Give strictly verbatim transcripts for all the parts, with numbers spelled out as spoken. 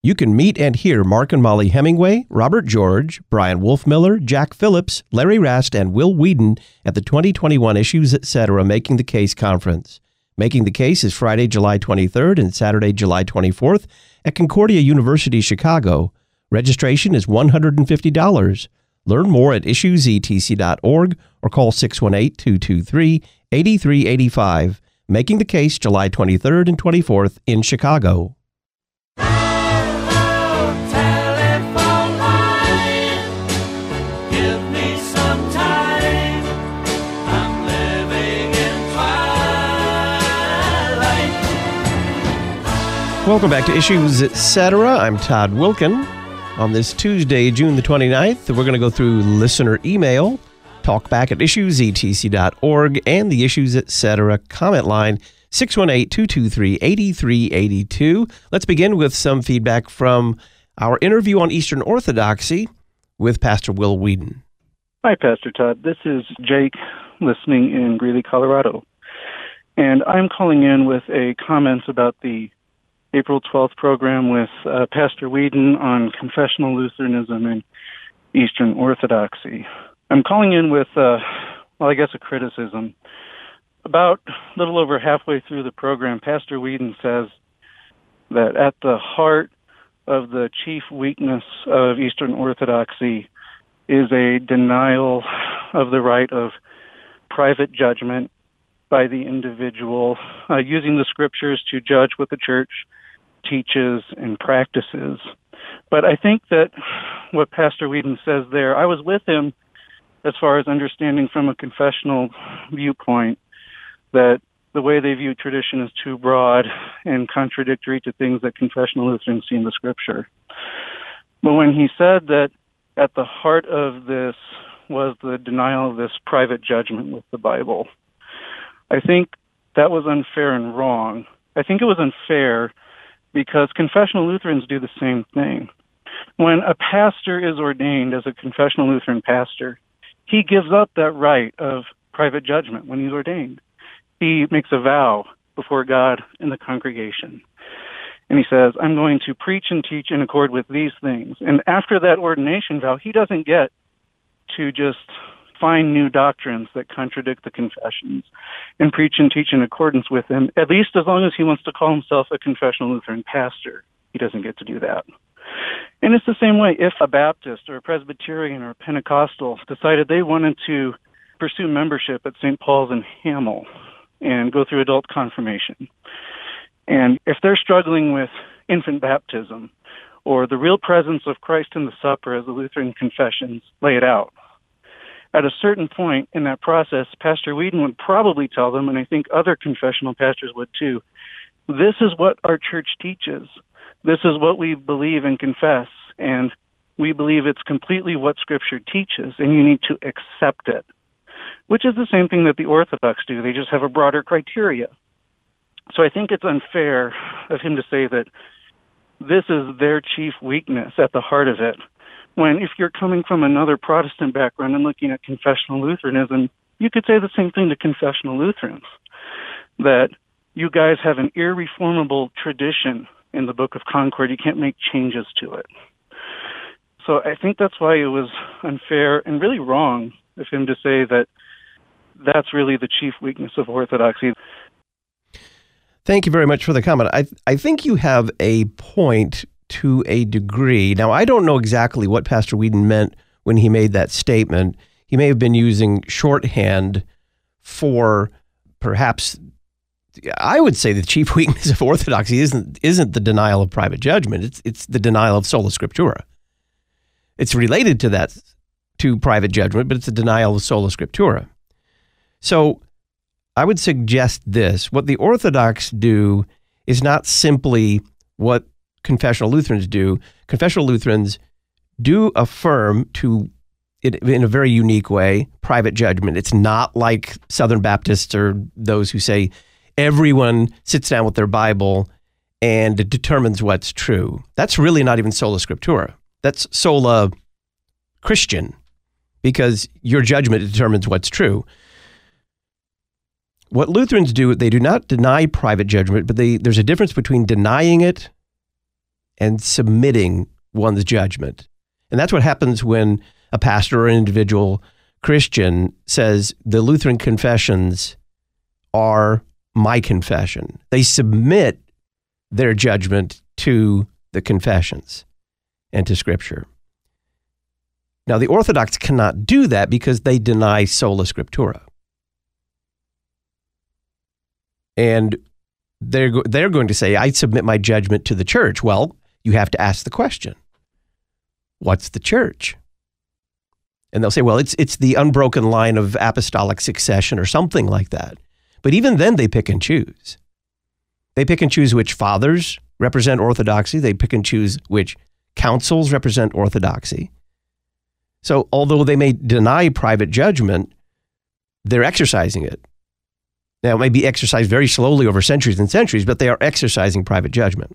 You can meet and hear Mark and Molly Hemingway, Robert George, Brian Wolfmiller, Jack Phillips, Larry Rast, and Will Whedon at the twenty twenty-one Issues Etc. Making the Case Conference. Making the Case is Friday, July twenty-third and Saturday, July twenty-fourth at Concordia University, Chicago. Registration is one hundred fifty dollars. Learn more at issues e t c dot org or call six one eight, two two three, eight three eight five. Making the Case, July twenty-third and twenty-fourth in Chicago. Welcome back to Issues Etc. I'm Todd Wilkin. On this Tuesday, June the twenty-ninth, we're going to go through listener email, talk back at issues e t c dot org, and the Issues Etc. comment line, six one eight, two two three, eight three eight two. Let's begin with some feedback from our interview on Eastern Orthodoxy with Pastor Will Whedon. Hi, Pastor Todd. This is Jake, listening in Greeley, Colorado. And I'm calling in with a comment about the April twelfth program with uh, Pastor Whedon on confessional Lutheranism and Eastern Orthodoxy. I'm calling in with, uh, well, I guess a criticism. About a little over halfway through the program, Pastor Whedon says that at the heart of the chief weakness of Eastern Orthodoxy is a denial of the right of private judgment by the individual, uh, using the scriptures to judge what the church teaches and practices. But I think that what Pastor Whedon says there, I was with him as far as understanding from a confessional viewpoint that the way they view tradition is too broad and contradictory to things that confessional Lutherans see in the scripture. But when he said that at the heart of this was the denial of this private judgment with the Bible, I think that was unfair and wrong. I think it was unfair because confessional Lutherans do the same thing. When a pastor is ordained as a confessional Lutheran pastor, he gives up that right of private judgment when he's ordained. He makes a vow before God and the congregation. And he says, I'm going to preach and teach in accord with these things. And after that ordination vow, he doesn't get to just find new doctrines that contradict the confessions and preach and teach in accordance with them, at least as long as he wants to call himself a confessional Lutheran pastor. He doesn't get to do that. And it's the same way if a Baptist or a Presbyterian or a Pentecostal decided they wanted to pursue membership at Saint Paul's in Hamel and go through adult confirmation. And if they're struggling with infant baptism or the real presence of Christ in the supper as the Lutheran confessions lay it out, at a certain point in that process, Pastor Whedon would probably tell them, and I think other confessional pastors would too, this is what our church teaches. This is what we believe and confess, and we believe it's completely what Scripture teaches, and you need to accept it, which is the same thing that the Orthodox do. They just have a broader criteria. So I think it's unfair of him to say that this is their chief weakness at the heart of it, when if you're coming from another Protestant background and looking at confessional Lutheranism, you could say the same thing to confessional Lutherans, that you guys have an irreformable tradition in the Book of Concord. You can't make changes to it. So I think that's why it was unfair and really wrong of him to say that that's really the chief weakness of Orthodoxy. Thank you very much for the comment. I I think you have a point to a degree. Now, I don't know exactly what Pastor Whedon meant when he made that statement. He may have been using shorthand for perhaps, I would say the chief weakness of Orthodoxy isn't isn't the denial of private judgment. It's it's the denial of sola scriptura. It's related to that, to private judgment, but it's a denial of sola scriptura. So I would suggest this. What the Orthodox do is not simply what confessional Lutherans do. Confessional Lutherans do affirm to, in a very unique way, private judgment. It's not like Southern Baptists or those who say everyone sits down with their Bible and determines what's true. That's really not even sola scriptura. That's sola Christian, because your judgment determines what's true. What Lutherans do, they do not deny private judgment, but they, there's a difference between denying it and submitting one's judgment. And that's what happens when a pastor or an individual Christian says, the Lutheran confessions are my confession. They submit their judgment to the confessions and to Scripture. Now, the Orthodox cannot do that because they deny sola scriptura. And they're, they're going to say, I submit my judgment to the church. Well, you have to ask the question, what's the church? And they'll say, well, it's it's the unbroken line of apostolic succession or something like that. But even then, they pick and choose. They pick and choose which fathers represent orthodoxy. They pick and choose which councils represent orthodoxy. So although they may deny private judgment, they're exercising it. Now, it may be exercised very slowly over centuries and centuries, but they are exercising private judgment.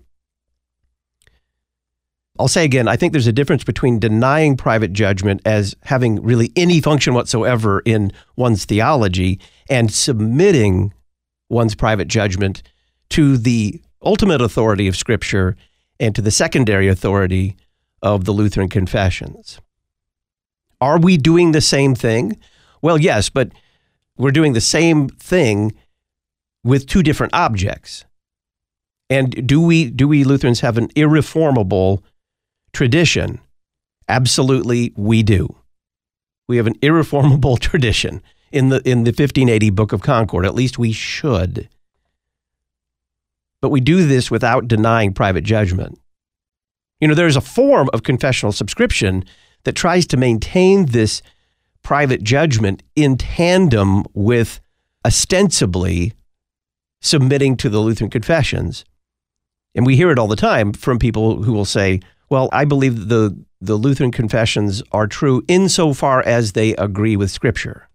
I'll say again, I think there's a difference between denying private judgment as having really any function whatsoever in one's theology and submitting one's private judgment to the ultimate authority of Scripture and to the secondary authority of the Lutheran confessions. Are we doing the same thing? Well, yes, but we're doing the same thing with two different objects. And do we do we Lutherans have an irreformable tradition? Absolutely, we do. We have an irreformable tradition in the in the fifteen eighty Book of Concord. At least we should. But we do this without denying private judgment. You know, there's a form of confessional subscription that tries to maintain this private judgment in tandem with ostensibly submitting to the Lutheran confessions. And we hear it all the time from people who will say, well, I believe the, the Lutheran confessions are true insofar as they agree with Scripture.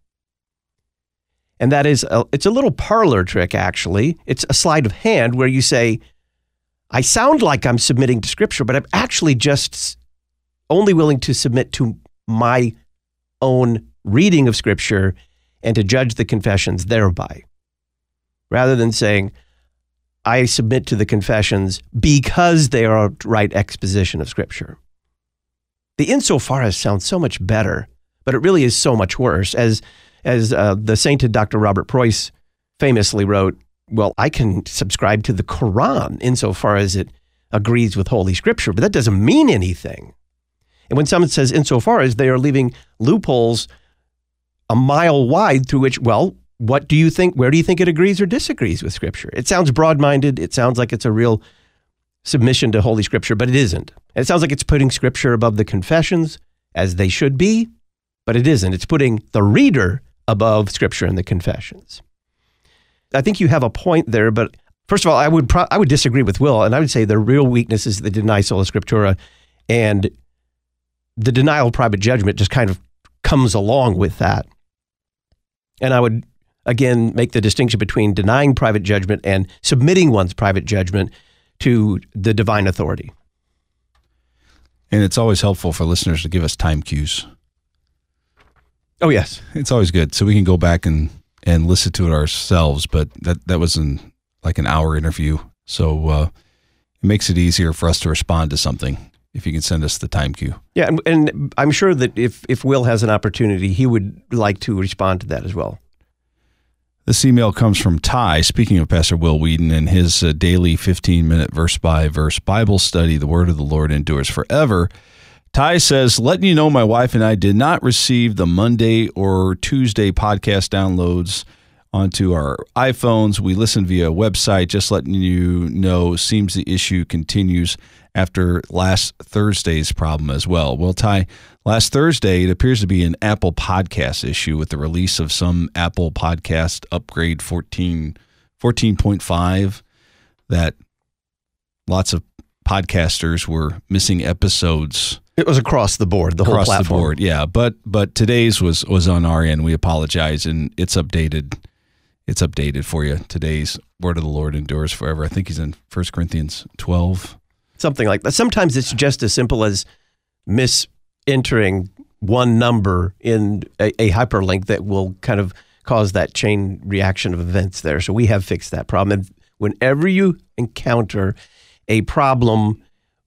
And that is, a, it's a little parlor trick, actually. It's a sleight of hand where you say, I sound like I'm submitting to Scripture, but I'm actually just only willing to submit to my own reading of Scripture and to judge the confessions thereby, rather than saying, I submit to the confessions because they are a right exposition of Scripture. The insofar as sounds so much better, but it really is so much worse. As as uh, the sainted Doctor Robert Preuss famously wrote, well, I can subscribe to the Quran insofar as it agrees with Holy Scripture, but that doesn't mean anything. And when someone says insofar as, they are leaving loopholes a mile wide through which, well, what do you think, where do you think it agrees or disagrees with Scripture? It sounds broad-minded. It sounds like it's a real submission to Holy Scripture, but it isn't. It sounds like it's putting Scripture above the confessions, as they should be, but it isn't. It's putting the reader above Scripture and the confessions. I think you have a point there, but first of all, I would pro- I would disagree with Will, and I would say the real weakness is the deny sola scriptura, and the denial of private judgment just kind of comes along with that. And I would, again, make the distinction between denying private judgment and submitting one's private judgment to the divine authority. And it's always helpful for listeners to give us time cues. Oh, yes. It's always good. So we can go back and, and listen to it ourselves. But that, that was in like an hour interview. So uh, it makes it easier for us to respond to something if you can send us the time cue. Yeah, and, and I'm sure that if, if Will has an opportunity, he would like to respond to that as well. This email comes from Ty, speaking of Pastor Will Whedon and his uh, daily fifteen-minute verse-by-verse Bible study, The Word of the Lord Endures Forever. Ty says, letting you know my wife and I did not receive the Monday or Tuesday podcast downloads onto our iPhones. We listen via a website. Just letting you know, seems the issue continues after last Thursday's problem as well. Well, Ty, last Thursday, it appears to be an Apple Podcast issue with the release of some Apple Podcast Upgrade fourteen, fourteen point five that lots of podcasters were missing episodes. It was across the board, the across whole platform. the board, yeah. But but today's was was on our end. We apologize, and it's updated. It's updated for you. Today's Word of the Lord endures forever. I think he's in First Corinthians twelve. Something like that. Sometimes it's just as simple as misentering one number in a, a hyperlink that will kind of cause that chain reaction of events there. So we have fixed that problem. And whenever you encounter a problem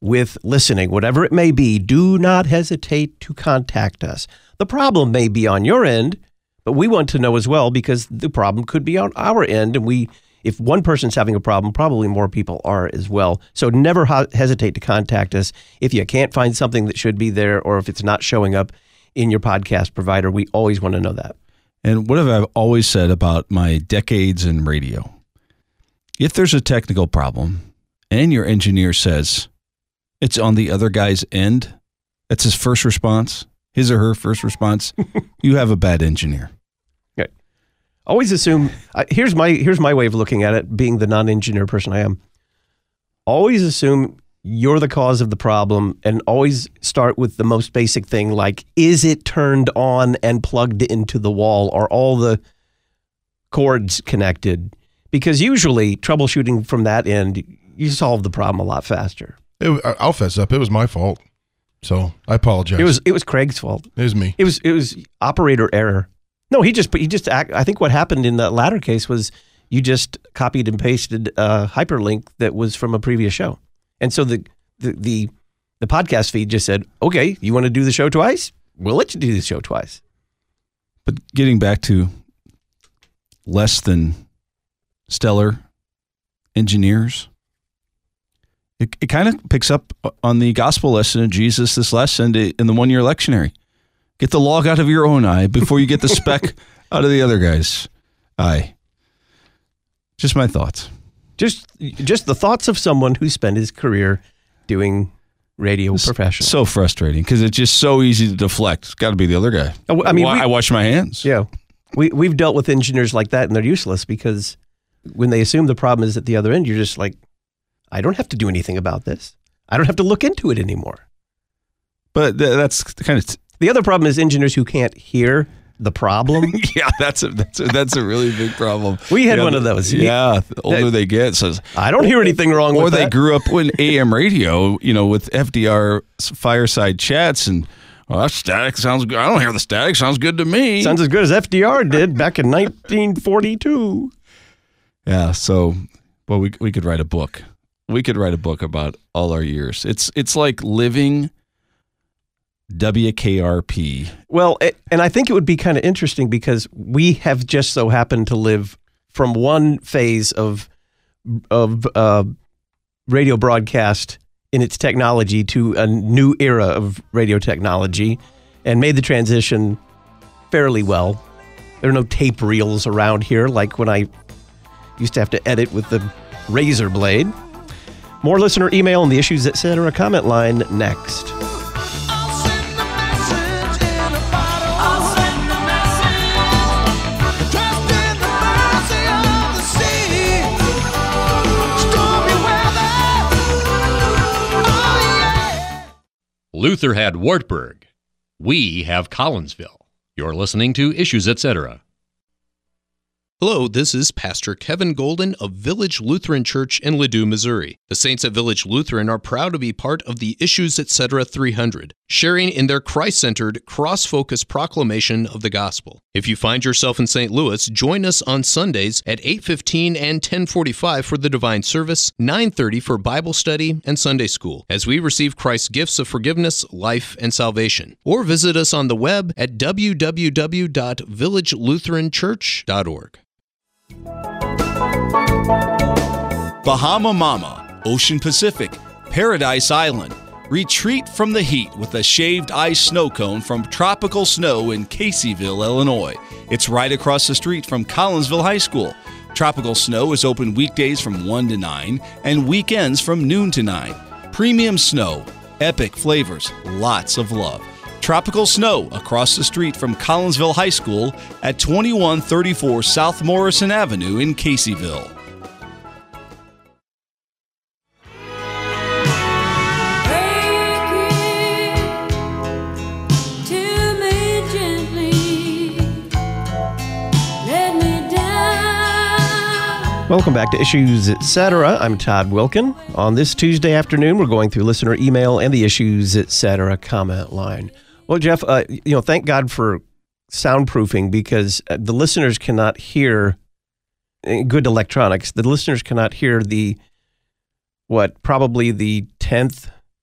with listening, whatever it may be, do not hesitate to contact us. The problem may be on your end, but we want to know as well, because the problem could be on our end. And we, if one person's having a problem, probably more people are as well. So never ho- hesitate to contact us if you can't find something that should be there, or if it's not showing up in your podcast provider. We always want to know that. And what have I always said about my decades in radio? If there's a technical problem and your engineer says it's on the other guy's end, that's his first response, his or her first response, you have a bad engineer. Okay. Always assume, uh, here's my here's my way of looking at it, being the non-engineer person I am. Always assume you're the cause of the problem, and always start with the most basic thing, like, is it turned on and plugged into the wall? Are all the cords connected? Because usually troubleshooting from that end, you solve the problem a lot faster. It, I'll fess up. It was my fault. So I apologize. It was it was Craig's fault. It was me. It was it was operator error. No, he just he just act, I think what happened in that latter case was you just copied and pasted a hyperlink that was from a previous show. And so the, the the the podcast feed just said, okay, you want to do the show twice? We'll let you do the show twice. But getting back to less than stellar engineers, it, it kind of picks up on the gospel lesson of Jesus this last Sunday in the one-year lectionary. Get the log out of your own eye before you get the speck out of the other guy's eye. Just my thoughts. Just just the thoughts of someone who spent his career doing radio professional. So frustrating, because it's just so easy to deflect. It's got to be the other guy. I mean, well, we, I wash my hands. Yeah. We, we've dealt with engineers like that, and they're useless, because when they assume the problem is at the other end, you're just like, I don't have to do anything about this. I don't have to look into it anymore. But th- that's kind of... T- the other problem is engineers who can't hear the problem. yeah, that's a, that's a, that's a really big problem. We had you know, one of those. Yeah, the older that, they get, says, I don't hear anything wrong or with that. Or they grew up in A M radio, you know, with F D R fireside chats, and well, that static sounds good. I don't hear the static. Sounds good to me. Sounds as good as F D R did back in nineteen forty-two. Yeah, so, well, we we could write a book. We could write a book about all our years. It's it's like living W K R P. Well, it, and I think it would be kind of interesting, because we have just so happened to live from one phase of of uh, radio broadcast in its technology to a new era of radio technology, and made the transition fairly well. There are no tape reels around here like when I used to have to edit with the razor blade. More listener email and the Issues Etc. comment line next. Luther had Wartburg. We have Collinsville. You're listening to Issues Etc. Hello, this is Pastor Kevin Golden of Village Lutheran Church in Ladue, Missouri. The Saints at Village Lutheran are proud to be part of the Issues Etc. three hundred, sharing in their Christ-centered, cross-focused proclamation of the gospel. If you find yourself in Saint Louis, join us on Sundays at eight fifteen and ten forty-five for the Divine Service, nine thirty for Bible study and Sunday School, as we receive Christ's gifts of forgiveness, life, and salvation. Or visit us on the web at w w w dot village lutheran church dot org. Bahama Mama, Ocean Pacific, Paradise Island. Retreat from the heat with a shaved ice snow cone from Tropical Snow in Caseyville, Illinois. It's right across the street from Collinsville High School. Tropical Snow is open weekdays from one to nine and weekends from noon to nine. Premium snow, epic flavors, lots of love. Tropical Snow across the street from Collinsville High School at twenty-one thirty-four South Morrison Avenue in Caseyville. Welcome back to Issues Etc. I'm Todd Wilkin. On this Tuesday afternoon, we're going through listener email and the Issues Etc. comment line. Well, Jeff, uh, you know, thank God for soundproofing, because the listeners cannot hear good electronics. The listeners cannot hear the, what, probably the tenth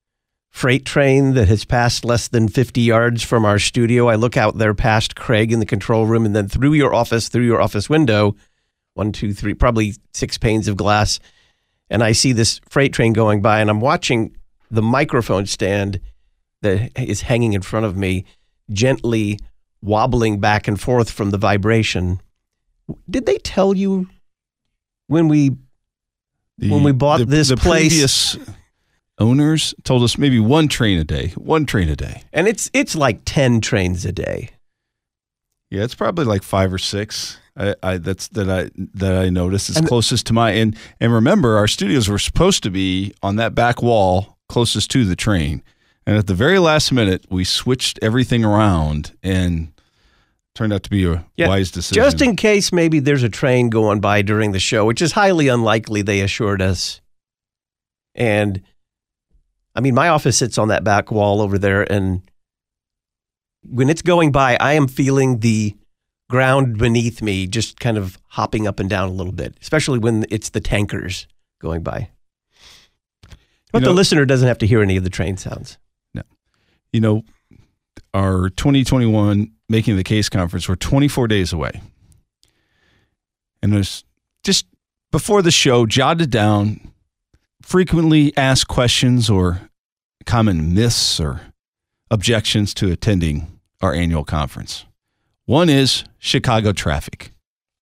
freight train that has passed less than fifty yards from our studio. I look out there past Craig in the control room, and then through your office, through your office window, one, two, three, probably six panes of glass, and I see this freight train going by, and I'm watching the microphone stand that is hanging in front of me gently wobbling back and forth from the vibration. Did they tell you when we The, when we bought the, this the place? Previous owners told us maybe one train a day, one train a day. And it's it's like ten trains a day. Yeah, it's probably like five or six. I, I that's that I that I noticed. It's And- closest to my and and remember, our studios were supposed to be on that back wall closest to the train. And at the very last minute, we switched everything around and turned out to be a Yeah, wise decision. Just in case maybe there's a train going by during the show, which is highly unlikely, they assured us. And I mean, my office sits on that back wall over there, and when it's going by, I am feeling the ground beneath me just kind of hopping up and down a little bit, especially when it's the tankers going by. But You know- the listener doesn't have to hear any of the train sounds. you know, our twenty twenty-one Making the Case conference, we're twenty-four days away. And there's just before the show, jotted down frequently asked questions or common myths or objections to attending our annual conference. One is Chicago traffic.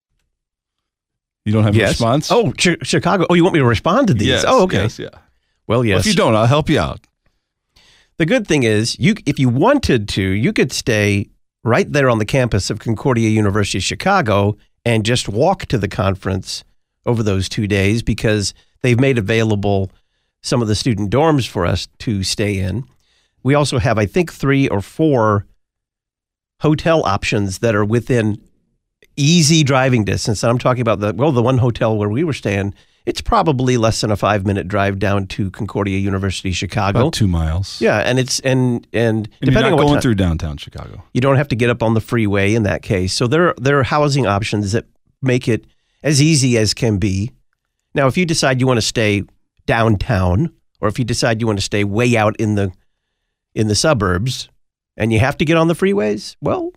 You don't have a response? Oh, Chi- Chicago. Oh, you want me to respond to these? yes, oh, okay. yes, yeah. Well, yes. Well, if you don't, I'll help you out. The good thing is, you if you wanted to, you could stay right there on the campus of Concordia University Chicago and just walk to the conference over those two days because they've made available some of the student dorms for us to stay in. We also have, I think, three or four hotel options that are within easy driving distance. And I'm talking about the, well, the one hotel where we were staying, it's probably less than a five minute drive down to Concordia University Chicago. About two miles. Yeah, and it's and and, And you're depending not on what going time, through downtown Chicago. you don't have to get up on the freeway in that case. So there there are housing options that make it as easy as can be. Now, if you decide you want to stay downtown, or if you decide you want to stay way out in the in the suburbs, and you have to get on the freeways, well,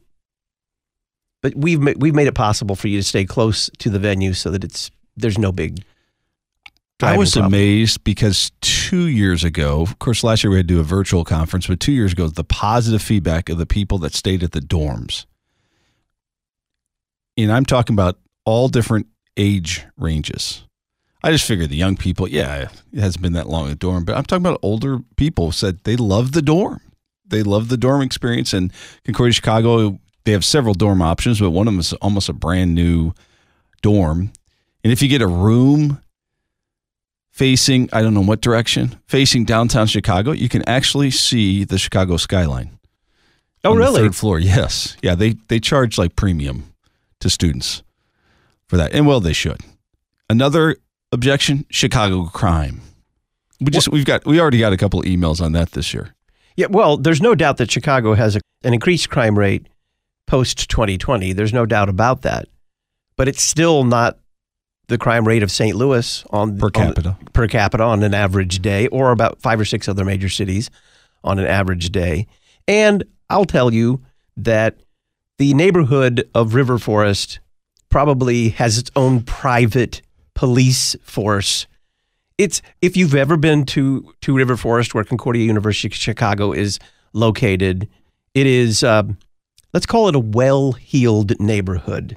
but we've ma- we've made it possible for you to stay close to the venue so that it's there's no big. I driving was problem. amazed because two years ago, of course, last year we had to do a virtual conference, but two years ago, the positive feedback of the people that stayed at the dorms. And I'm talking about all different age ranges. I just figured the young people, yeah, it hasn't been that long in a dorm, but I'm talking about older people said they love the dorm. They love the dorm experience. And Concordia Chicago, they have several dorm options, but one of them is almost a brand new dorm. And if you get a room facing, I don't know what direction, facing downtown Chicago, you can actually see the Chicago skyline. Oh, on the really? third floor, yes. Yeah, they, they charge like premium to students for that. And well, they should. Another objection, Chicago crime. We just, we've got, we already got a couple of emails on that this year. Yeah, well, there's no doubt that Chicago has a, an increased crime rate post twenty twenty. There's no doubt about that. But it's still not the crime rate of Saint Louis on Per on- capita. per capita on an average day, or about five or six other major cities on an average day. And I'll tell you that the neighborhood of River Forest probably has its own private police force. It's if you've ever been to to River Forest, where Concordia University Chicago is located, it is um, let's call it a well-heeled neighborhood.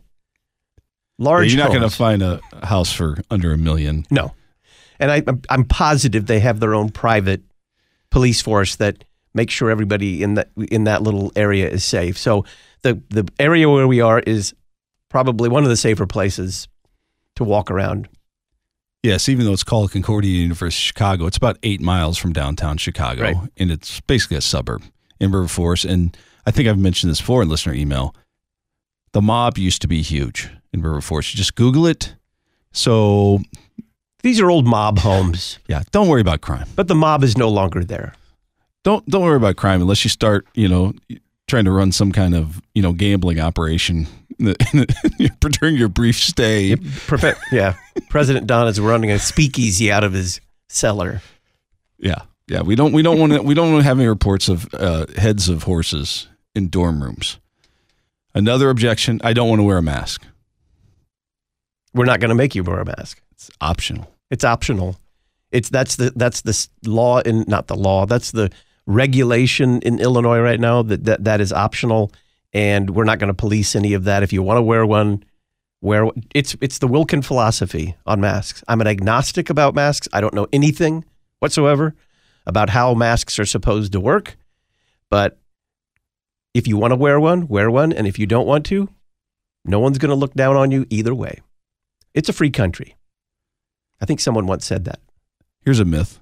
Large. Yeah, you're not going to homes. find a house for under a million. No. And I, I'm- I'm positive they have their own private police force that makes sure everybody in that in that little area is safe. So the the area where we are is probably one of the safer places to walk around. Yes, even though it's called Concordia University Chicago, it's about eight miles from downtown Chicago, Right. and it's basically a suburb in River Forest. And I think I've mentioned this before in listener email. The mob used to be huge in River Forest. You just Google it. So, These are old mob homes, yeah, don't worry about crime. but the mob is no longer there. Don't don't worry about crime unless you start, you know, trying to run some kind of, you know, gambling operation during your brief stay. Profe- yeah, President Don is running a speakeasy out of his cellar. Yeah. Yeah, we don't we don't want to we don't want to have any reports of uh, heads of horses in dorm rooms. Another objection: I don't want to wear a mask. We're not going to make you wear a mask. It's optional. It's optional. It's that's the that's the law in not the law. That's the regulation in Illinois right now that that, that is optional, and we're not going to police any of that. If you want to wear one, wear it's it's the Wilkin philosophy on masks. I'm an agnostic about masks. I don't know anything whatsoever about how masks are supposed to work, but if you want to wear one, wear one, and if you don't want to, no one's going to look down on you either way. It's a free country. I think someone once said that. Here's a myth.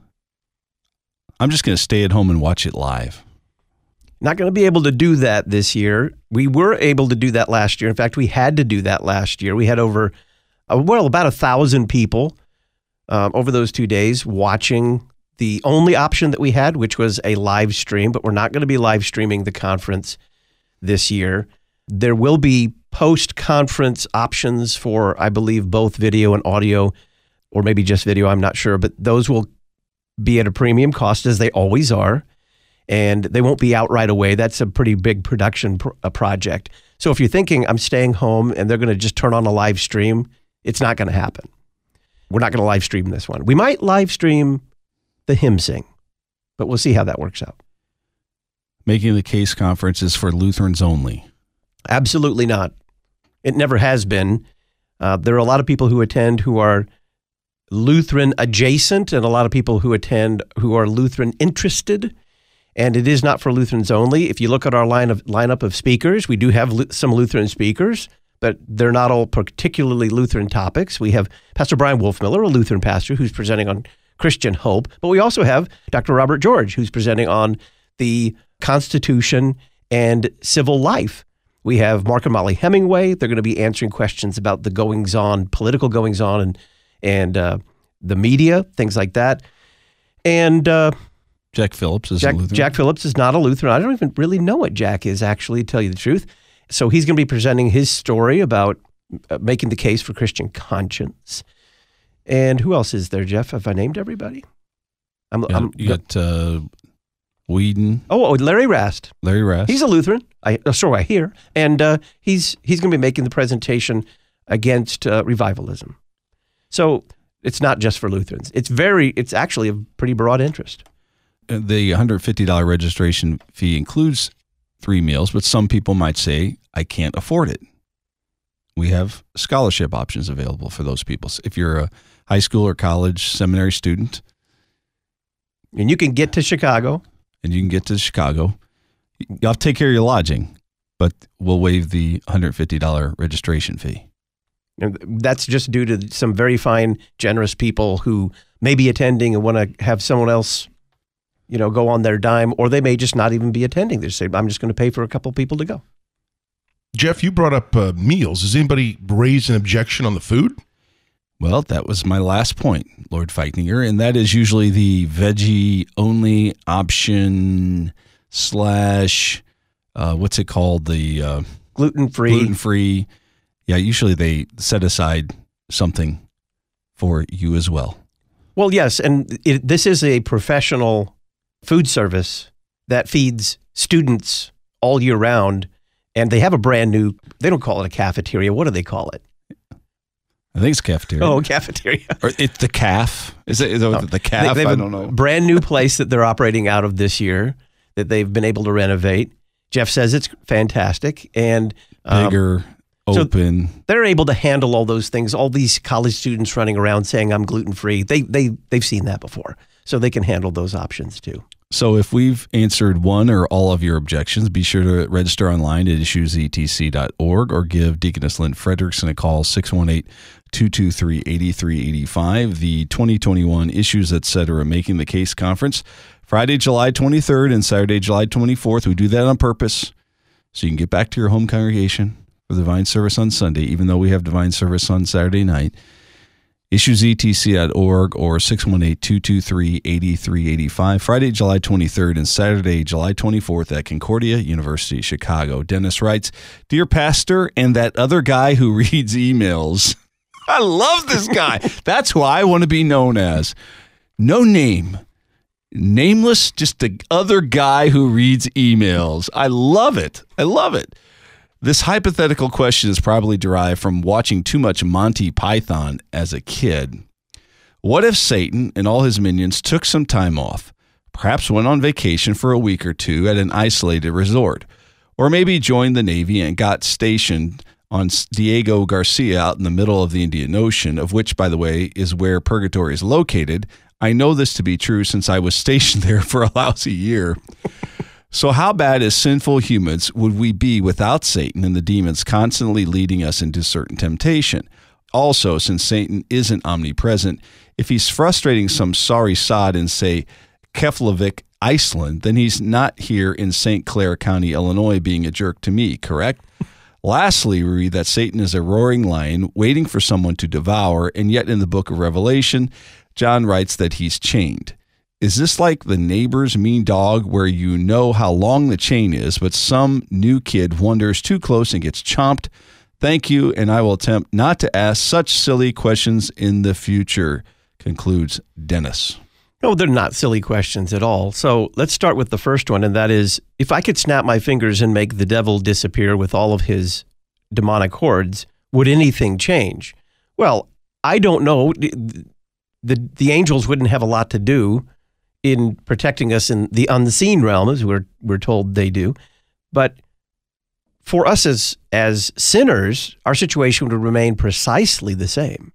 I'm just going to stay at home and watch it live. Not going to be able to do that this year. We were able to do that last year. In fact, we had to do that last year. We had over, uh, well, about a thousand people um, over those two days watching the only option that we had, which was a live stream, but we're not going to be live streaming the conference this year. There will be post-conference options for, I believe, both video and audio, or maybe just video, I'm not sure, but those will be at a premium cost, as they always are, and they won't be out right away. That's a pretty big production pr- a project. So if you're thinking, I'm staying home and they're going to just turn on a live stream, it's not going to happen. We're not going to live stream this one. We might live stream the hymn sing, but we'll see how that works out. Making the Case conference is for Lutherans only. Absolutely not. It never has been. Uh, there are a lot of people who attend who are Lutheran adjacent, and a lot of people who attend who are Lutheran interested. And it is not for Lutherans only. If you look at our line of lineup of speakers, we do have some Lutheran speakers, but they're not all particularly Lutheran topics. We have Pastor Brian Wolfmiller, a Lutheran pastor, who's presenting on Christian hope, but we also have Doctor Robert George, who's presenting on the Constitution and civil life. We have Mark and Molly Hemingway. They're going to be answering questions about the goings-on, political goings-on, and and uh, the media, things like that. And uh, Jack Phillips is Jack, a Lutheran. Jack Phillips is not a Lutheran. I don't even really know what Jack is, actually, to tell you the truth. So he's going to be presenting his story about uh, making the case for Christian conscience. And who else is there, Jeff? Have I named everybody? I'm, Yeah, I'm, you got uh, Whedon. oh, oh, Larry Rast. Larry Rast. He's a Lutheran, I, so I hear. And uh, he's he's going to be making the presentation against uh, revivalism. So it's not just for Lutherans. It's very, it's actually of pretty broad interest. The one hundred fifty dollars registration fee includes three meals, but some people might say, I can't afford it. We have scholarship options available for those people. If you're a high school or college seminary student. And you can get to Chicago. And you can get to Chicago. You have to take care of your lodging, but we'll waive the one hundred fifty dollars registration fee. And that's just due to some very fine, generous people who may be attending and want to have someone else, you know, go on their dime, or they may just not even be attending. They say, I'm just going to pay for a couple people to go. Jeff, you brought up uh, meals. Has anybody raised an objection on the food? Well, that was my last point, Lord Feichninger, and that is usually the veggie-only option slash, uh, what's it called? The uh, Gluten-free. Gluten-free. Yeah, usually they set aside something for you as well. Well, yes, and it, this is a professional food service that feeds students all year round, and they have a brand new, they don't call it a cafeteria. What do they call it? I think it's cafeteria. Oh, cafeteria. Or it's the calf. Is it, is it Oh, the calf? They, they have I don't know. a brand new place that they're operating out of this year that they've been able to renovate. Jeff says it's fantastic. And um, Bigger, so open. they're able to handle all those things. All these college students running around saying I'm gluten-free, they, they, they've seen that before. So they can handle those options too. So if we've answered one or all of your objections, be sure to register online at issues e t c dot org or give Deaconess Lynn Frederickson a call, six one eight, two two three, eight three eight five. The twenty twenty-one Issues Etc. Making the Case Conference, Friday, July twenty-third and Saturday, July twenty-fourth. We do that on purpose so you can get back to your home congregation for the divine service on Sunday, even though we have divine service on Saturday night. issues e t c dot org or six one eight, two two three, eight three eight five. Friday, July twenty-third and Saturday, July twenty-fourth at Concordia University, Chicago. Dennis writes, Dear Pastor and that other guy who reads emails. I love this guy. That's who I want to be known as. No name Nameless, just the other guy who reads emails. I love it. I love it. This hypothetical question is probably derived from watching too much Monty Python as a kid. What if Satan and all his minions took some time off, perhaps went on vacation for a week or two at an isolated resort, or maybe joined the Navy and got stationed on Diego Garcia out in the middle of the Indian Ocean, of which, by the way, is where Purgatory is located. I know this to be true since I was stationed there for a lousy year. So how bad as sinful humans would we be without Satan and the demons constantly leading us into certain temptation? Also, since Satan isn't omnipresent, if he's frustrating some sorry sod in, say, Keflavik, Iceland, then he's not here in Saint Clair County, Illinois, being a jerk to me, correct? Lastly, we read that Satan is a roaring lion waiting for someone to devour, and yet in the book of Revelation, John writes that he's chained. Is this like the neighbor's mean dog where you know how long the chain is, but some new kid wanders too close and gets chomped? Thank you, and I will attempt not to ask such silly questions in the future, concludes Dennis. No, they're not silly questions at all. So let's start with the first one, and that is, if I could snap my fingers and make the devil disappear with all of his demonic hordes, would anything change? Well, I don't know. The, the, the angels wouldn't have a lot to do in protecting us in the unseen realm, as we're, we're told they do. But for us as, as sinners, our situation would remain precisely the same.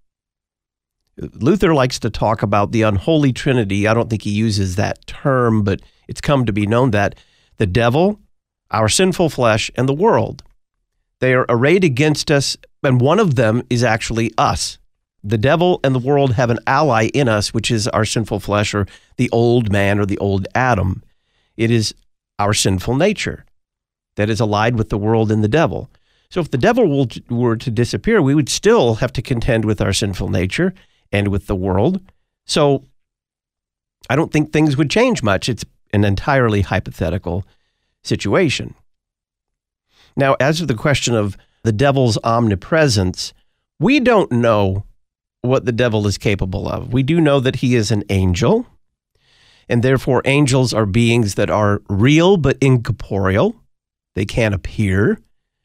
Luther likes to talk about the unholy trinity. I don't think he uses that term, but it's come to be known that the devil, our sinful flesh, and the world, they are arrayed against us, and one of them is actually us. The devil and the world have an ally in us, which is our sinful flesh, or the old man, or the old Adam. It is our sinful nature that is allied with the world and the devil. So if the devil were to disappear, we would still have to contend with our sinful nature and with the world. So I don't think things would change much. It's an entirely hypothetical situation. Now, as to the question of the devil's omnipresence, we don't know what the devil is capable of. We do know that he is an angel, and therefore angels are beings that are real but incorporeal. They can appear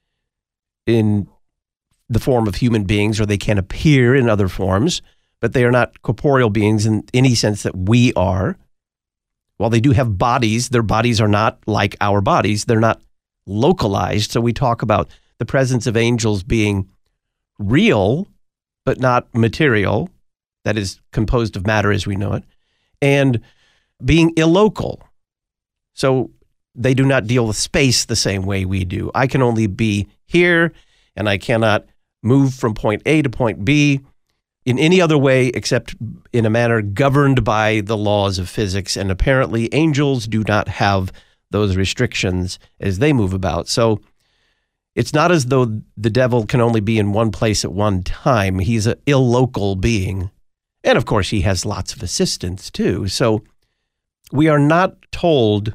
in the form of human beings, or they can appear in other forms, but they are not corporeal beings in any sense that we are. While they do have bodies, their bodies are not like our bodies. They're not localized. So we talk about the presence of angels being real, but not material, that is composed of matter as we know it, and being illocal. So they do not deal with space the same way we do. I can only be here, and I cannot move from point A to point B in any other way except in a manner governed by the laws of physics. And apparently angels do not have those restrictions as they move about. So it's not as though the devil can only be in one place at one time. He's an illocal being. And of course, he has lots of assistants too. So we are not told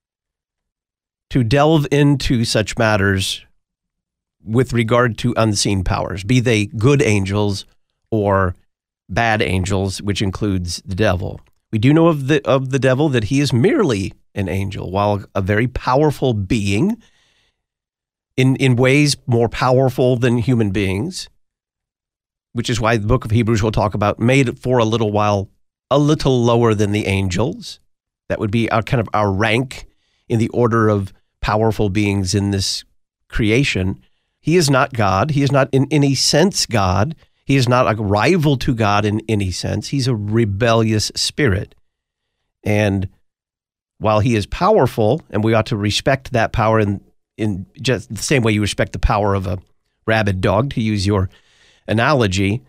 to delve into such matters with regard to unseen powers, be they good angels or bad angels, which includes the devil. We do know of the of the devil that he is merely an angel, while a very powerful being, in, in ways more powerful than human beings, which is why the book of Hebrews will talk about made for a little while a little lower than the angels. That would be our kind of our rank in the order of powerful beings in this creation. He is not God. He is not in any sense God. He is not a rival to God in any sense. He's a rebellious spirit. And while he is powerful, and we ought to respect that power in, in just the same way you respect the power of a rabid dog, to use your analogy,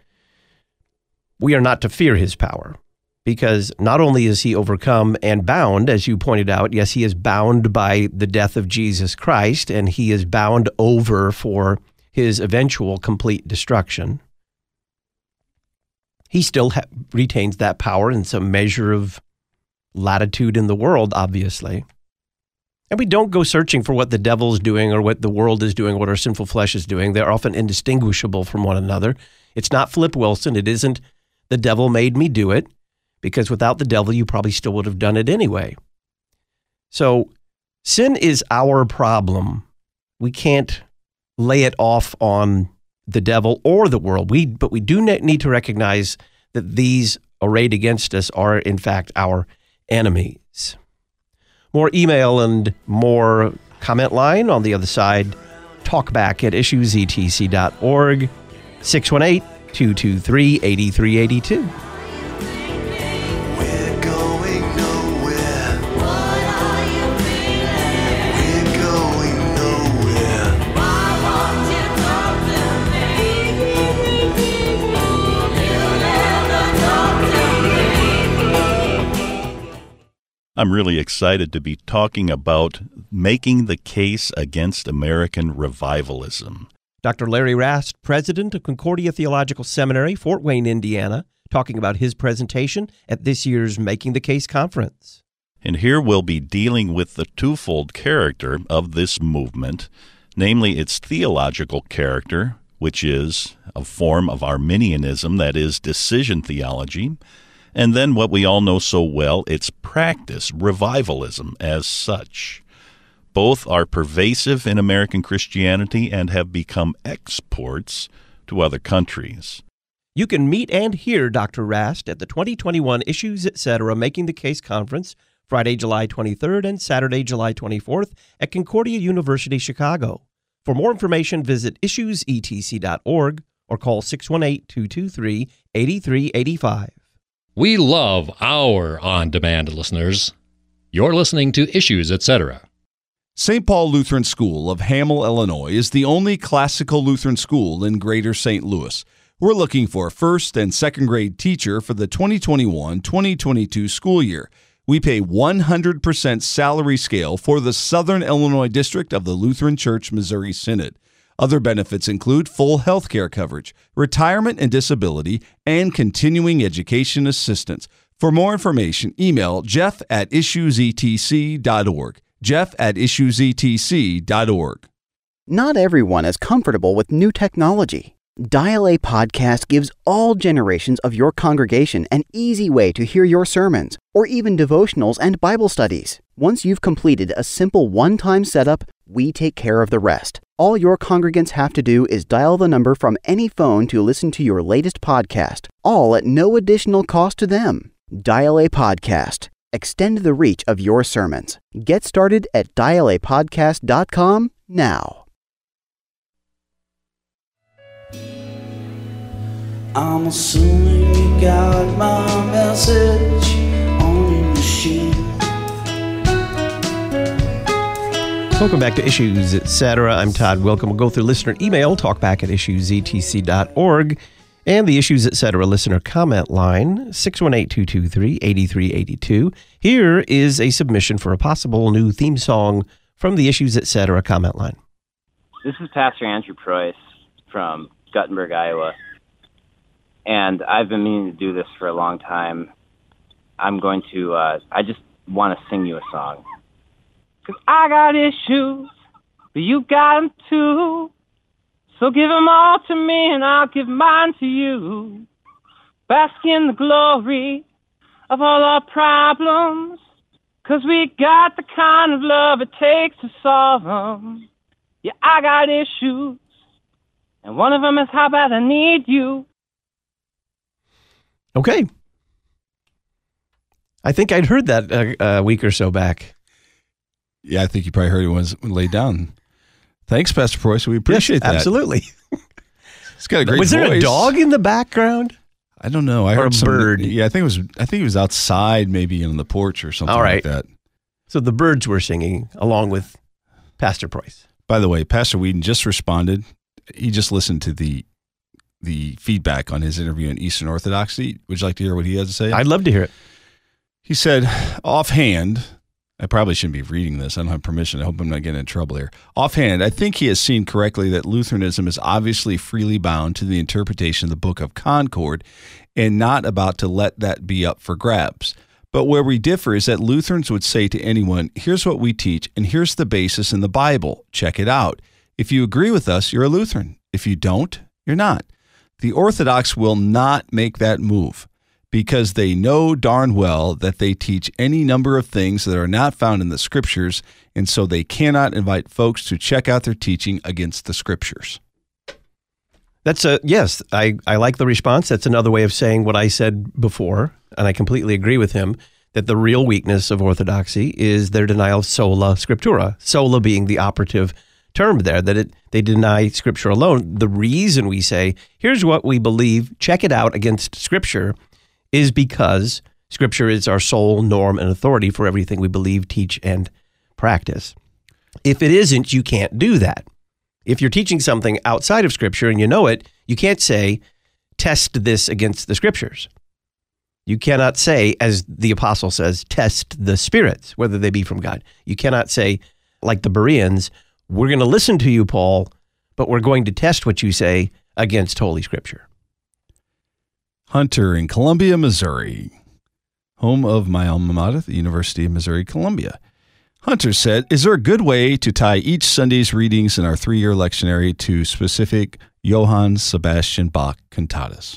we are not to fear his power. Because not only is he overcome and bound, as you pointed out, yes, he is bound by the death of Jesus Christ, and he is bound over for his eventual complete destruction. He still ha- retains that power in some measure of latitude in the world, obviously. And we don't go searching for what the devil's doing or what the world is doing, what our sinful flesh is doing. They're often indistinguishable from one another. It's not Flip Wilson. It isn't the devil made me do it. because without the devil, you probably still would have done it anyway. So sin is our problem. We can't lay it off on the devil or the world. We, but we do need to recognize that these arrayed against us are, in fact, our enemies. More email and more comment line on the other side. Talkback at issues e t c dot org, six one eight, two two three, eight three eight two. I'm really excited to be talking about making the case against American revivalism. Doctor Larry Rast, president of Concordia Theological Seminary, Fort Wayne, Indiana, talking about his presentation at this year's Making the Case conference. And here we'll be dealing with the twofold character of this movement, namely its theological character, which is a form of Arminianism, that is, decision theology, and then what we all know so well, its practice, revivalism as such. Both are pervasive in American Christianity and have become exports to other countries. You can meet and hear Doctor Rast at the twenty twenty-one Issues Etc. Making the Case Conference, Friday, July twenty-third and Saturday, July twenty-fourth at Concordia University, Chicago. For more information, visit issues e t c dot org or call six one eight, two two three, eight three eight five. We love our on-demand listeners. You're listening to Issues Etc. Saint Paul Lutheran School of Hamel, Illinois is the only classical Lutheran school in Greater Saint Louis. We're looking for a first and second grade teacher for the twenty twenty-one twenty twenty-two school year. We pay one hundred percent salary scale for the Southern Illinois District of the Lutheran Church Missouri Synod. Other benefits include full health care coverage, retirement and disability, and continuing education assistance. For more information, email jeff at issues e t c dot org. jeff at issues e t c dot org. Not everyone is comfortable with new technology. Dial A Podcast gives all generations of your congregation an easy way to hear your sermons, or even devotionals and Bible studies. Once you've completed a simple one-time setup, we take care of the rest. All your congregants have to do is dial the number from any phone to listen to your latest podcast, all at no additional cost to them. Dial A Podcast. Extend the reach of your sermons. Get started at dial a podcast dot com now. I'm assuming you got my message on your machine. Welcome back to Issues Etc. I'm Todd Wilkham. We'll go through listener email, talkback at issues e t c dot org, and the Issues Etc. listener comment line, six one eight, two two three, eight three eight two. Here is a submission for a possible new theme song from the Issues Etc. comment line. This is Pastor Andrew Preuss from Guttenberg, Iowa. And I've been meaning to do this for a long time. I'm going to, uh, I just want to sing you a song. 'Cause I got issues, but you got them too. So give them all to me and I'll give mine to you. Bask in the glory of all our problems. 'Cause we got the kind of love it takes to solve them. Yeah, I got issues. And one of them is how bad I need you. Okay. I think I'd heard that a, a week or so back. Yeah, I think you probably heard it when it was laid down. Thanks, Pastor Preuss. We appreciate yes, that. Absolutely. It's got a great was voice. Was there a dog in the background? I don't know. I or heard a some, bird. Yeah, I think it was. I think it was outside, maybe on the porch or something All right. like that. So the birds were singing along with Pastor Preuss. By the way, Pastor Whedon just responded. He just listened to the the feedback on his interview in Eastern Orthodoxy. Would you like to hear what he has to say? I'd love to hear it. He said, offhand, I probably shouldn't be reading this. I don't have permission. I hope I'm not getting in trouble here. Offhand, I think he has seen correctly that Lutheranism is obviously freely bound to the interpretation of the Book of Concord and not about to let that be up for grabs. But where we differ is that Lutherans would say to anyone, here's what we teach, and here's the basis in the Bible. Check it out. If you agree with us, you're a Lutheran. If you don't, you're not. The Orthodox will not make that move. because they know darn well that they teach any number of things that are not found in the Scriptures, and so they cannot invite folks to check out their teaching against the Scriptures. That's a, yes, I, I like the response. That's another way of saying what I said before, and I completely agree with him, that the real weakness of orthodoxy is their denial of sola scriptura, sola being the operative term there, that it they deny Scripture alone. The reason we say, here's what we believe, check it out against Scripture, is because Scripture is our sole norm and authority for everything we believe, teach, and practice. If it isn't, you can't do that. If you're teaching something outside of Scripture and you know it, you can't say, test this against the Scriptures. You cannot say, as the apostle says, test the spirits, whether they be from God. You cannot say, like the Bereans, we're going to listen to you, Paul, but we're going to test what you say against Holy Scripture. Hunter in Columbia, Missouri, home of my alma mater, the University of Missouri, Columbia. Hunter said, is there a good way to tie each Sunday's readings in our three-year lectionary to specific Johann Sebastian Bach cantatas?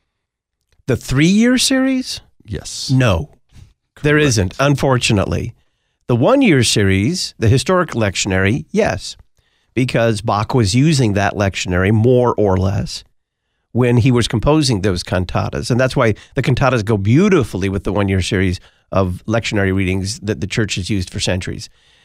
The three-year series? Yes. No, there Correct. isn't, unfortunately. The one-year series, the historic lectionary, yes, because Bach was using that lectionary more or less when he was composing those cantatas. And that's why the cantatas go beautifully with the one-year series of lectionary readings that the church has used for centuries.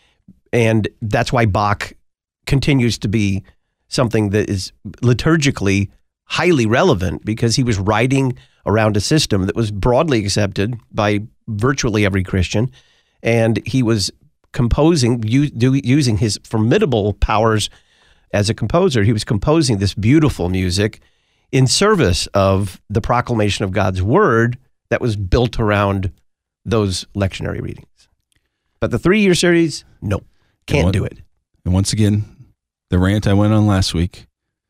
And that's why Bach continues to be something that is liturgically highly relevant, because he was writing around a system that was broadly accepted by virtually every Christian. And he was composing, u- do, using his formidable powers as a composer. He was composing this beautiful music in service of the proclamation of God's word that was built around those lectionary readings. But the three-year series, no, can't one, do it. And once again, the rant I went on last week.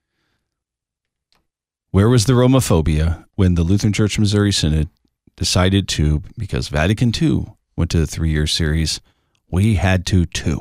Where was the Romophobia when the Lutheran Church Missouri Synod decided to, because Vatican Two went to the three-year series, we had to too.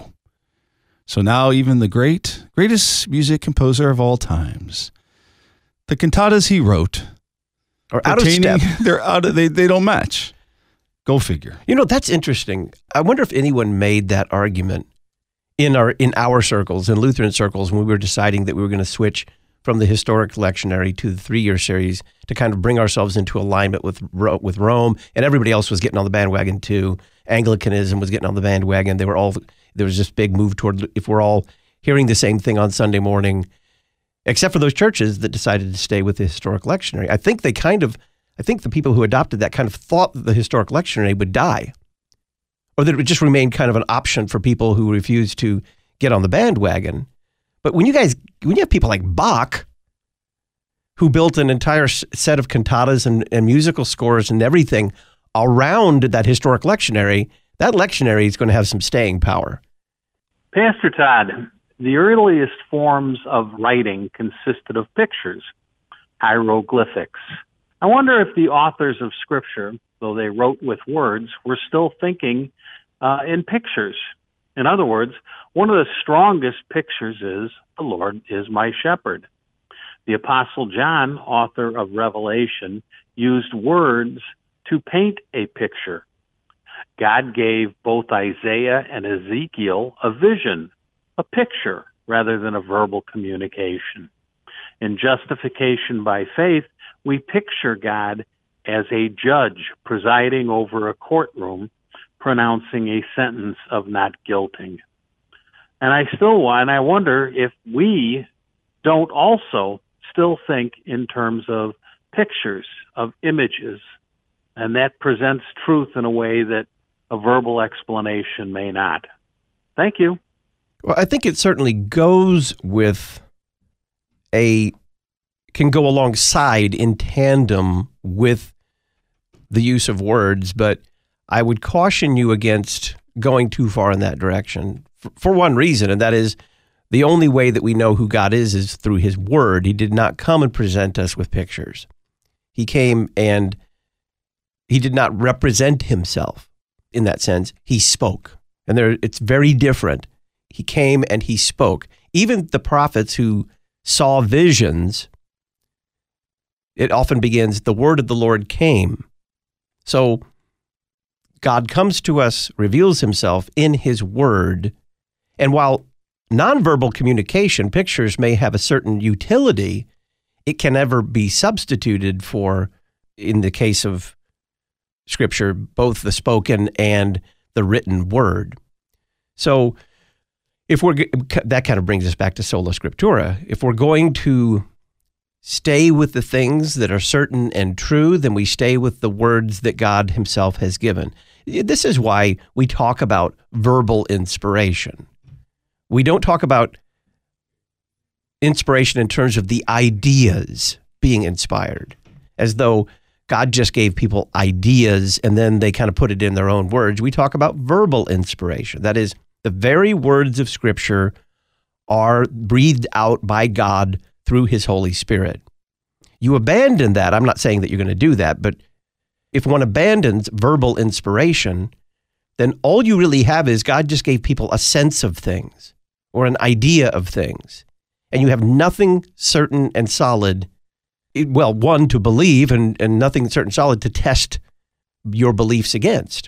So now even the great, greatest music composer of all times, the cantatas he wrote Or out of step. They're out of, they, they don't match. Go figure. You know, that's interesting. I wonder if anyone made that argument in our in our circles, in Lutheran circles, when we were deciding that we were going to switch from the historic lectionary to the three-year series to kind of bring ourselves into alignment with with Rome, and everybody else was getting on the bandwagon too. Anglicanism was getting on the bandwagon. They were all there was this big move toward, if we're all hearing the same thing on Sunday morning, except for those churches that decided to stay with the historic lectionary. I think they kind of, I think the people who adopted that kind of thought that the historic lectionary would die, or that it would just remain kind of an option for people who refused to get on the bandwagon. But when you guys, when you have people like Bach, who built an entire set of cantatas and, and musical scores and everything around that historic lectionary, that lectionary is going to have some staying power. Pastor Todd, the earliest forms of writing consisted of pictures, hieroglyphics. I wonder if the authors of Scripture, though they wrote with words, were still thinking uh, in pictures. In other words, one of the strongest pictures is, the Lord is my shepherd. The Apostle John, author of Revelation, used words to paint a picture. God gave both Isaiah and Ezekiel a vision, a picture, rather than a verbal communication. In justification by faith, we picture God as a judge presiding over a courtroom, pronouncing a sentence of not guilting. And I still want, I wonder if we don't also still think in terms of pictures, of images, and that presents truth in a way that a verbal explanation may not. Thank you. Well, I think it certainly goes with a, can go alongside in tandem with the use of words, but I would caution you against going too far in that direction for, for one reason, and that is the only way that we know who God is is through his word. He did not come and present us with pictures. He came and he did not represent himself in that sense. He spoke. And there, it's very different. He came and he spoke. Even the prophets who saw visions, it often begins, the word of the Lord came. So God comes to us, reveals himself in his word. And while nonverbal communication, pictures may have a certain utility, it can never be substituted for, in the case of Scripture, both the spoken and the written word. So if we're, that kind of brings us back to sola scriptura. If we're going to stay with the things that are certain and true, then we stay with the words that God himself has given. This is why we talk about verbal inspiration. We don't talk about inspiration in terms of the ideas being inspired, as though God just gave people ideas and then they kind of put it in their own words. We talk about verbal inspiration. That is, the very words of Scripture are breathed out by God through his Holy Spirit. You abandon that. I'm not saying that you're going to do that, but if one abandons verbal inspiration, then all you really have is God just gave people a sense of things or an idea of things, and you have nothing certain and solid, well, one, to believe, and, and nothing certain and solid to test your beliefs against.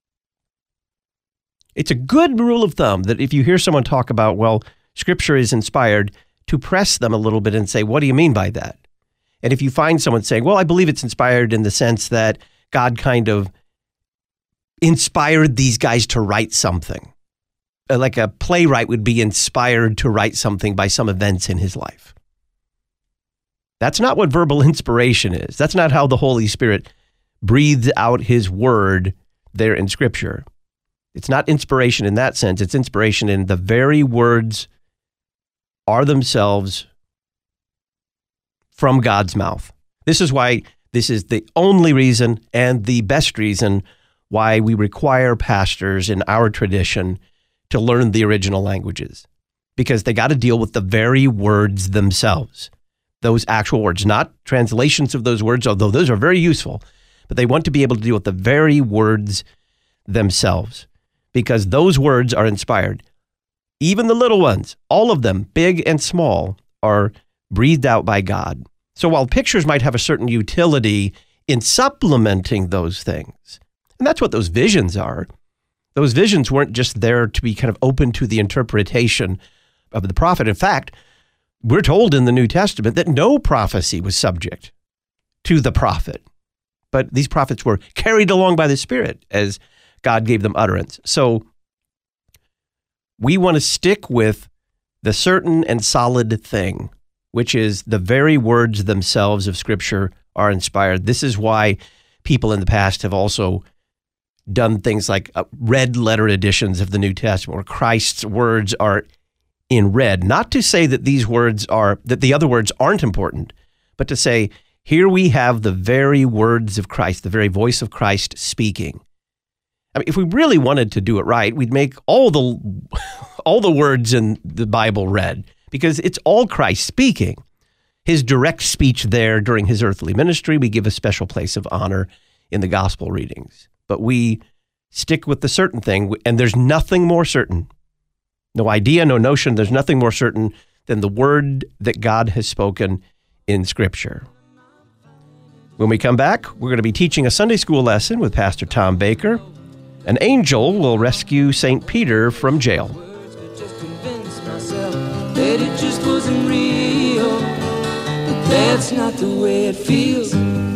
It's a good rule of thumb that if you hear someone talk about, well, Scripture is inspired, to press them a little bit and say, what do you mean by that? And if you find someone saying, well, I believe it's inspired in the sense that God kind of inspired these guys to write something, like a playwright would be inspired to write something by some events in his life. That's not what verbal inspiration is. That's not how the Holy Spirit breathes out his word there in Scripture. It's not inspiration in that sense. It's inspiration in the very words are themselves from God's mouth. This is why this is the only reason and the best reason why we require pastors in our tradition to learn the original languages, because they got to deal with the very words themselves, those actual words, not translations of those words, although those are very useful, but they want to be able to deal with the very words themselves, because those words are inspired. Even the little ones, all of them, big and small, are breathed out by God. So while pictures might have a certain utility in supplementing those things, and that's what those visions are, those visions weren't just there to be kind of open to the interpretation of the prophet. In fact, we're told in the New Testament that no prophecy was subject to the prophet, but these prophets were carried along by the Spirit as God gave them utterance. So we want to stick with the certain and solid thing, which is the very words themselves of Scripture are inspired. This is why people in the past have also done things like uh, red letter editions of the New Testament, where Christ's words are in red. Not to say that these words are, that the other words aren't important, but to say, here we have the very words of Christ, the very voice of Christ speaking. I mean, if we really wanted to do it right, we'd make all the all the words in the Bible red, because it's all Christ speaking. His direct speech there during his earthly ministry, we give a special place of honor in the gospel readings. But we stick with the certain thing, and there's nothing more certain. No idea, no notion, there's nothing more certain than the word that God has spoken in Scripture. When we come back, we're going to be teaching a Sunday school lesson with Pastor Tom Baker. An angel will rescue Saint Peter from jail. That it just wasn't real, but that's not the way it feels.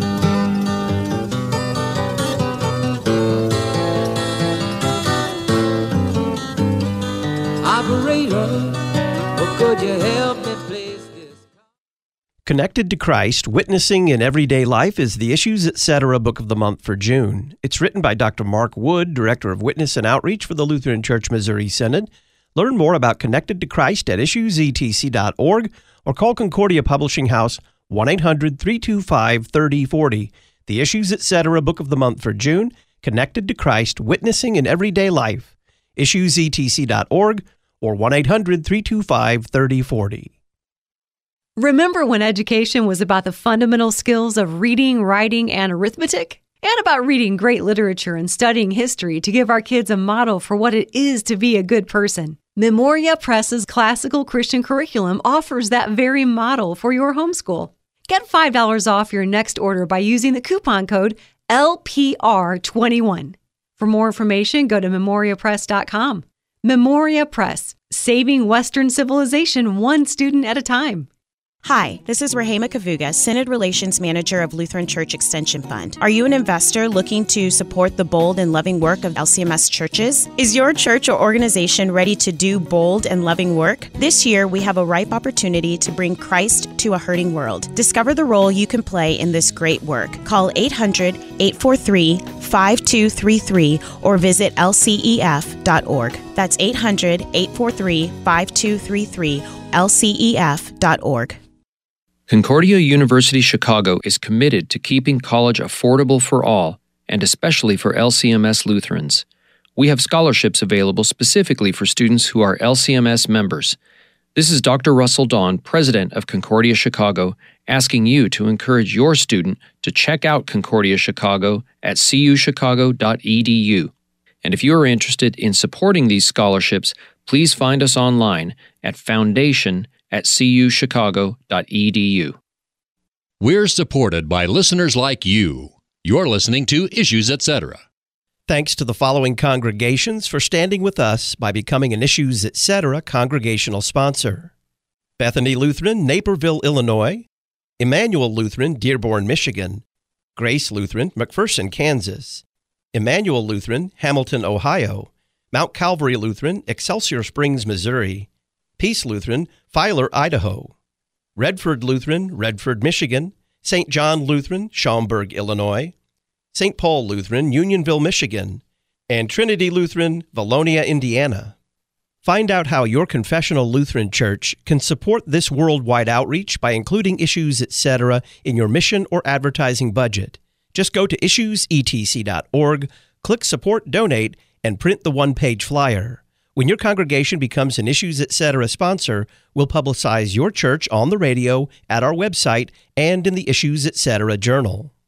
Operator, or could you help me place this? Connected to Christ, Witnessing in Everyday Life is the Issues Etc. Book of the Month for June. It's written by Doctor Mark Wood, Director of Witness and Outreach for the Lutheran Church Missouri Synod. Learn more about Connected to Christ at issues e t c dot org or call Concordia Publishing House one eight hundred, three two five, three oh four oh. The Issues Etc. Book of the Month for June, Connected to Christ, Witnessing in Everyday Life, issues e t c dot org or one eight hundred, three two five, three oh four oh. Remember when education was about the fundamental skills of reading, writing, and arithmetic? And about reading great literature and studying history to give our kids a model for what it is to be a good person. Memoria Press's classical Christian curriculum offers that very model for your homeschool. Get five dollars off your next order by using the coupon code L P R twenty-one. For more information, go to memoria press dot com. Memoria Press, saving Western civilization one student at a time. Hi, this is Rahema Kavuga, Synod Relations Manager of Lutheran Church Extension Fund. Are you an investor looking to support the bold and loving work of L C M S churches? Is your church or organization ready to do bold and loving work? This year, we have a ripe opportunity to bring Christ to a hurting world. Discover the role you can play in this great work. Call eight hundred, eight four three, five two three three or visit L C E F dot org. That's eight hundred, eight four three, five two three three, L C E F dot org. Concordia University Chicago is committed to keeping college affordable for all, and especially for L C M S Lutherans. We have scholarships available specifically for students who are L C M S members. This is Doctor Russell Dawn, president of Concordia Chicago, asking you to encourage your student to check out Concordia Chicago at c u chicago dot e d u. And if you are interested in supporting these scholarships, please find us online at foundation at c u chicago dot e d u. We're supported by listeners like you. You're listening to Issues Etc. Thanks to the following congregations for standing with us by becoming an Issues Etc. congregational sponsor: Bethany Lutheran, Naperville, Illinois; Emmanuel Lutheran, Dearborn, Michigan; Grace Lutheran, McPherson, Kansas; Emmanuel Lutheran, Hamilton, Ohio; Mount Calvary Lutheran, Excelsior Springs, Missouri; Peace Lutheran, Filer, Idaho; Redford Lutheran, Redford, Michigan; Saint John Lutheran, Schaumburg, Illinois; Saint Paul Lutheran, Unionville, Michigan; and Trinity Lutheran, Valonia, Indiana. Find out how your confessional Lutheran church can support this worldwide outreach by including Issues Etc. in your mission or advertising budget. Just go to issues e t c dot org, click Support Donate, and print the one-page flyer. When your congregation becomes an Issues Etc. sponsor, we'll publicize your church on the radio, at our website, and in the Issues Etc. journal.